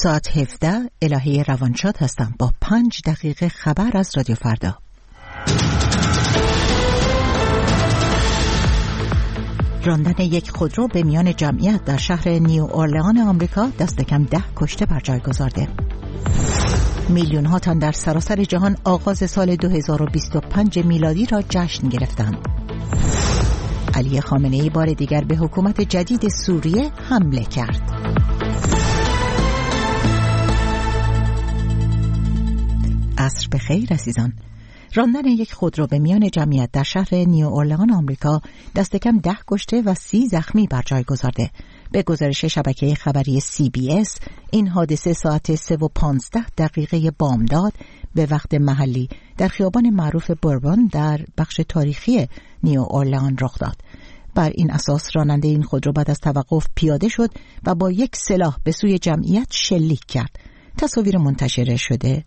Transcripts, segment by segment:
ساعت 17 الهه روانشاد هستم با 5 دقیقه خبر از رادیو فردا. راندن یک خودرو به میان جمعیت در شهر نیو اورلئان آمریکا دست کم 10 کشته بر جای گذارده. میلیون ها تن در سراسر جهان آغاز سال 2025 میلادی را جشن گرفتند. علی خامنه‌ای بار دیگر به حکومت جدید سوریه حمله کرد. عصر بخیر عزیزان. راندن یک خودرو به میان جمعیت در شهر نیو اورلئان آمریکا دست کم 10 کشته و 30 زخمی بر جای گذارده. به گزارش شبکه خبری CBS این حادثه ساعت 3:15 بامداد به وقت محلی در خیابان معروف بوربون در بخش تاریخی نیو اورلئان رخ داد. بر این اساس راننده این خودرو بعد از توقف پیاده شد و با یک سلاح به سوی جمعیت شلیک کرد. تصاویر منتشر شده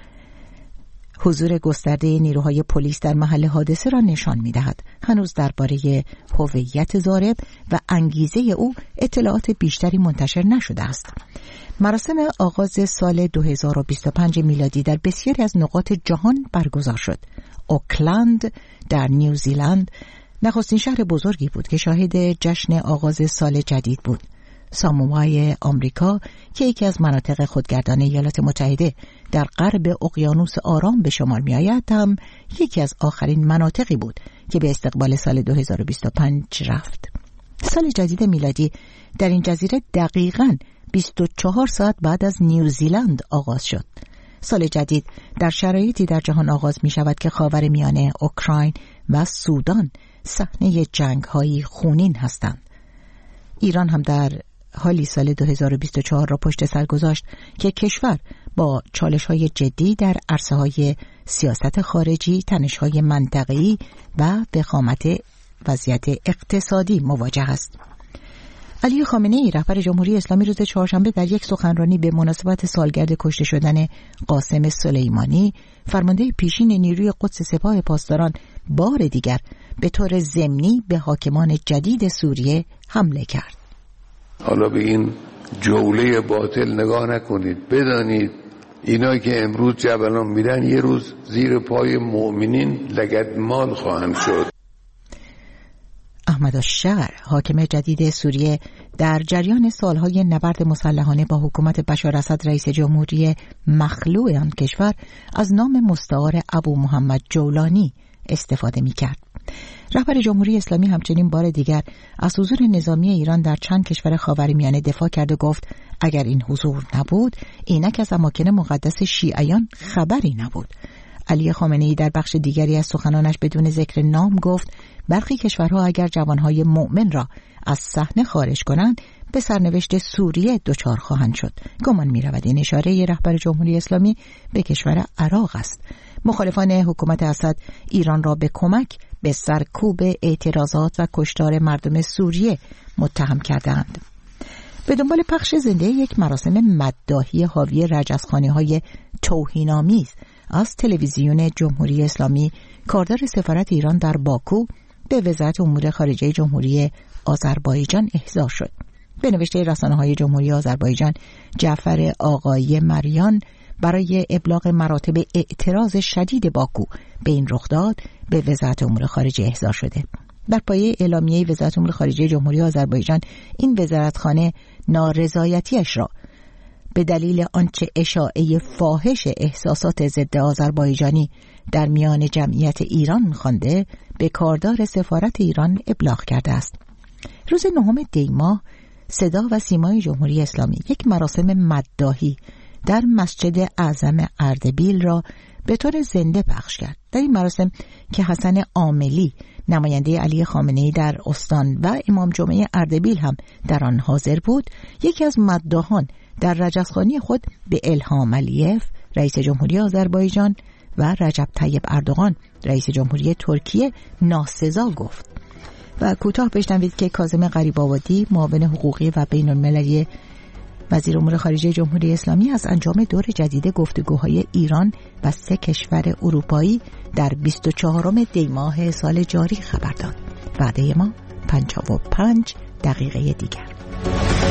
حضور گسترده نیروهای پلیس در محل حادثه را نشان می‌دهد. هنوز درباره هویت ضارب و انگیزه او اطلاعات بیشتری منتشر نشده است. مراسم آغاز سال 2025 میلادی در بسیاری از نقاط جهان برگزار شد. اوکلند در نیوزیلند نخستین شهر بزرگی بود که شاهد جشن آغاز سال جدید بود. ساموای آمریکا که یکی از مناطق خودگردان ایالات متحده در غرب اقیانوس آرام به شمار می آید هم یکی از آخرین مناطقی بود که به استقبال سال 2025 رفت. سال جدید میلادی در این جزیره دقیقاً 24 ساعت بعد از نیوزیلند آغاز شد. سال جدید در شرایطی در جهان آغاز می شود که خاورمیانه، اوکراین و سودان صحنه جنگ‌های خونین هستند. ایران هم در حالی سال 2024 را پشت سر گذاشت که کشور با چالش‌های جدی در عرصه‌های سیاست خارجی، تنش‌های منطقه‌ای و وخامت وضعیت اقتصادی مواجه است. علی خامنه‌ای رهبر جمهوری اسلامی روز چهارشنبه در یک سخنرانی به مناسبت سالگرد کشته شدن قاسم سلیمانی، فرمانده پیشین نیروی قدس سپاه پاسداران، بار دیگر به طور ضمنی به حاکمان جدید سوریه حمله کرد. حالا به این جوله باطل نگاه نکنید، بدانید اینایی که امروز جبلان میرن یه روز زیر پای مؤمنین لگدمال خواهند شد. احمد الشعر حاکم جدید سوریه در جریان سالهای نبرد مسلحانه با حکومت بشار اسد رئیس جمهوری مخلوع آن کشور از نام مستعار ابو محمد جولانی استفاده می‌کرد. رهبر جمهوری اسلامی همچنین بار دیگر از حضور نظامی ایران در چند کشور خاورمیانه دفاع کرد و گفت اگر این حضور نبود اینک از اماکن مقدس شیعیان خبری نبود. علی خامنه‌ای در بخش دیگری از سخنانش بدون ذکر نام گفت برخی کشورها اگر جوانهای مؤمن را از صحنه خارج کنند به سرنوشت سوریه دچار خواهند شد. گمان می‌رود این اشاره رهبر جمهوری اسلامی به کشور عراق است. مخالفان حکومت اسد ایران را به کمک به سرکوب اعتراضات و کشتار مردم سوریه متهم کردند. به دنبال پخش زنده یک مراسم مداحی حاوی رجزخوانی‌های توهین‌آمیز از تلویزیون جمهوری اسلامی، کاردار سفارت ایران در باکو به وزارت امور خارجه جمهوری آذربایجان احضار شد. به نوشته رسانه‌های جمهوری آذربایجان، جعفر آقایی مریان برای ابلاغ مراتب اعتراض شدید باکو به این رخداد به وزارت امور خارجه احضار شده. در پایه اعلامیه وزارت امور خارجه جمهوری آذربایجان، این وزارتخانه نارضایتیش را به دلیل آنچه اشاعه فاحش احساسات ضد آذربایجانی در میان جمعیت ایران خوانده به کاردار سفارت ایران ابلاغ کرده است. روز 9 دی ماه صدا و سیمای جمهوری اسلامی یک مراسم مداحی در مسجد اعظم اردبیل را به طور زنده پخش کرد. در این مراسم که حسن عاملی نماینده علی خامنه‌ای در استان و امام جمعه اردبیل هم در آن حاضر بود، یکی از مداحان در رجزخوانی خود به الهام علیف رئیس جمهوری آذربایجان و رجب طیب اردوغان رئیس جمهوری ترکیه ناسزا گفت. و کوتاه بشنوید که کاظم غریب‌آبادی معاون حقوقی و بین‌المللی وزیر امور خارجه جمهوری اسلامی از انجام دور جدید گفتگوهای ایران و 3 کشور اروپایی در 24 دی ماه سال جاری خبر داد. وعده ما 55 دقیقه دیگر.